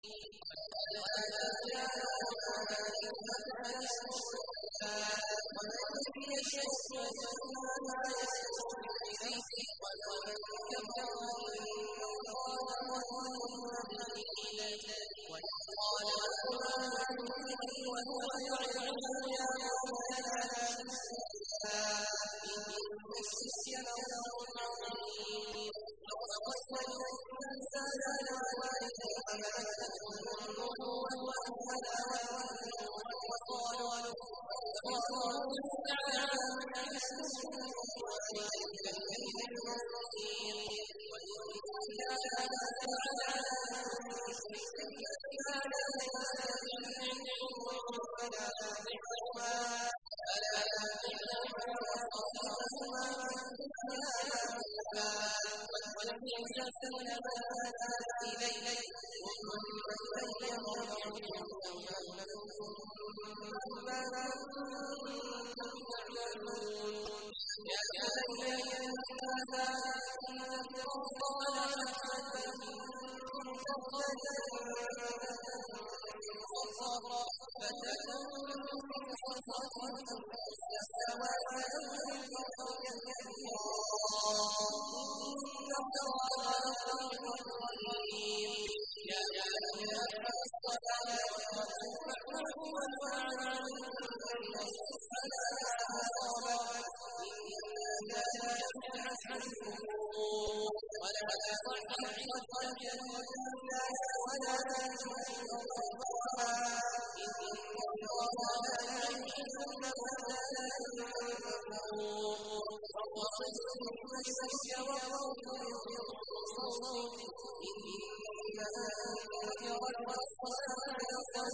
ومن يشرك فإنما يشرك لنفسه ومن كفر فإن الله غني حميد وإذ قال لقمان لابنه وهو يعظه يا بني لا تشرك بالله إن الشرك لظلم عظيم ووصينا الإنسان بوالديه حملته أمه وهنا وحملا وفصاله على أن يشرك وإليه المصير وإن جاهداك على أن تشرك بي ما ليس لك به فلا تطعهما وصاحبهما في الدنيا واتبع سبيل من أناب إلي ثم إلي مرجعكم فأنبئكم بما كنتم تعملون يا بني إنها إن تتقوا الله حسنة منكم فتكن من صفاتكم السماوات والأرض إن الله غفور رحيم يا بني أقيموا الصلاة وآتوا المعروف والنهي عن المنكر إن ذلك من عزم الأمور ولا تصحب خدك للناس ولا تمشي خطوها إن الله لا يحب كل كفور واخفض جناحك وقل بالصوت إن أنكر الأصوات